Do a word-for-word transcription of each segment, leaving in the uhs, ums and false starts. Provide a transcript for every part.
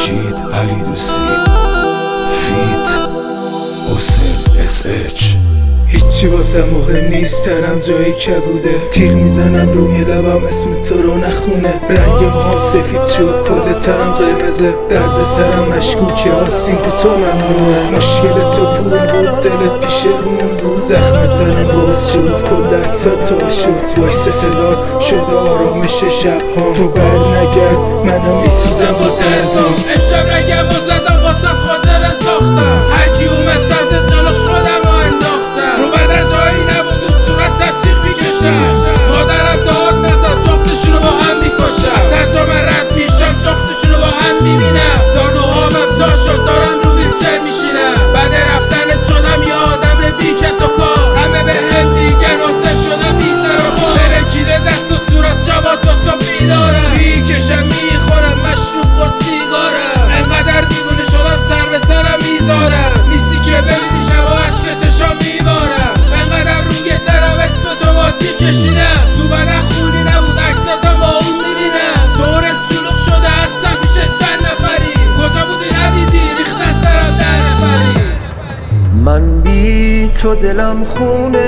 مجید علی دوستی فیت حسین اس اچ. هیچی واسه مهم نیست، تنم جایی کبوده، تیغ میزنم روی لبم اسم تو رو نخونه. رنگ موهام سفید شد، کل تنم قرمزه، درد سرم مشکوکه، آسیب تو ممنوعه. مشکل تو پول بود، دلت پیش اون بود، زخم تنم باز شد، کل عکسات تا شد. وایس صدا شده آرامش شب ها، تو بر نگرد منم میسوزم با دردام. امشب رگم و زدم واسط خاطره ساختم، هرکی اومد سمت جلوش خودم رو انداختم. رو بدن جایی نبود و صورت تبتیق میکشم، مادرم داد نزد جفتشونو با هم میکشم. از هر جا من رد میشم جفتشونو با هم میبینم، زانوهامم تا شد دارم رو ویلچر میشینم. بعد رفتنت شدم یه آدم بی کس و کار، همه به هم دیگن حسین شده بی سر و پا. ترکیده دست و صورت شبا تا صبح بیدارم، میکشم میخورم مشروب و سیگارم. انقدر دیوونه شدم سر به سرم میذارم، نیستی که ببینی شبا عشق چشام میبارم. انقدر روی ترم اسم تو با تیر کشیدم، تو بدن خونی نبود عکساتم با اون میبینم. دورت شلوغ شده هستم پیش چند نفری، کجا بودی ندیدی ریختن سرم در نفری. من بی تو دلم خونه،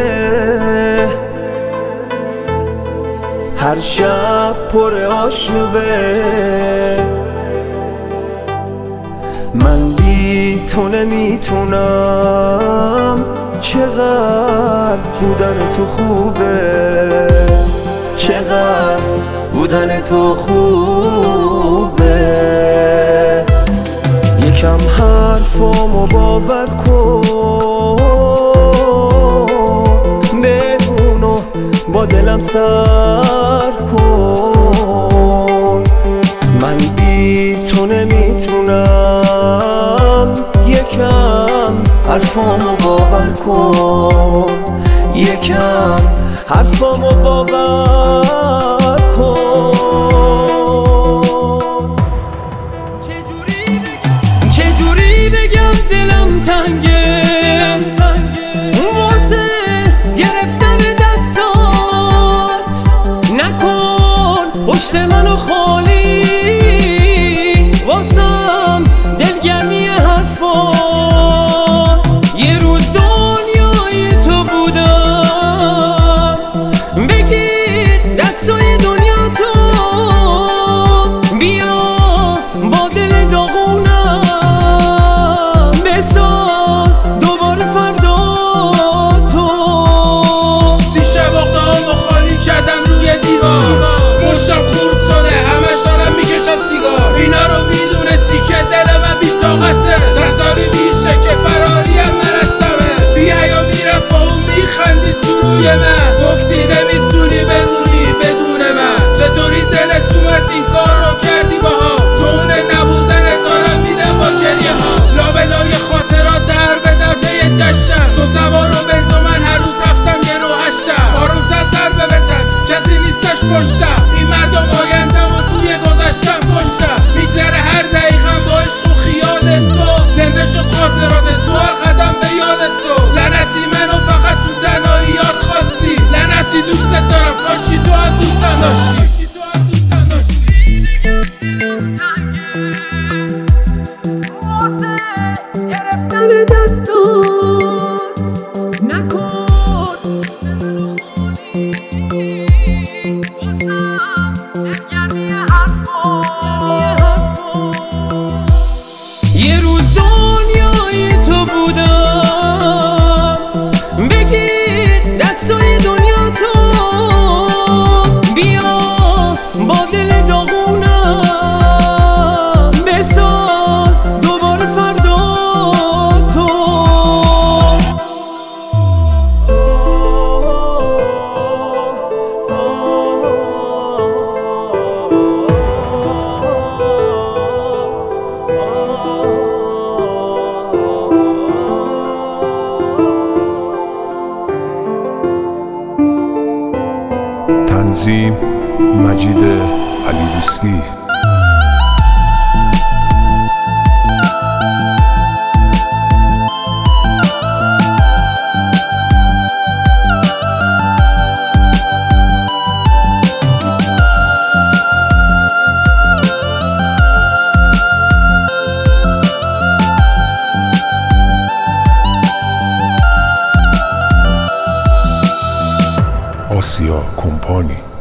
هر شب پر آشوبه. من بی تو نمیتونم، چقدر بودن تو خوبه، چقدر بودن تو خوبه. یکم حرفامو باور کن، بهونو با دلم سر کن. من بی تو نمیتونم، یکم حرفامو باور کن، یکم حرفامو باور کن. چجوری بگم دلم تنگه واسه گرفتن دستات، نکن پشت منو خالی واسم دلگرمی حرفات. یه روز دنیای تو بودم، بگیر دستای دنیا تو، بیا با دل داغونم بساز دوباره فردا تو. دیشب اقدامو خالی کردم روی دیوار، مشتم خورد شده همش دارم میکشم سیگار. اینا رو میدونستی که دل من بی طاقته، چند سالی میشه که فراریم نرسمه. بی حیا میرفت با اون میخندید تو روی من، گفتی نمیتونی بمونی بدون من. چطوری دلت اومد این کار رو کردی باها، تو اون نبودنت دارم میدم با گریه ها. لابلای خاطرات در به در بیت گشتم، تو سوار و بنز و من هر روز هفتم یه رو هشتم. آرومتر سر بزن کسی نیستش پشتم، این مردم آیندم و توی گذشتم کشتم. میگذره هر دقیقم با عشق و خیال تو، زنده شد خاطرات تو هر قدم به یاد تو. لعنتی منو فقط تو تنهایی یاد خواستی، لعنتی دوستت دارم کاشی تو هم دوستم داشتی. یه روز دنیای تو بودم، بگیر دستای دنیا تو، بیا با دل داغونم بساز دوباره فردا تو. تنظیم مجید علی دوستی. مازیا کمپانی.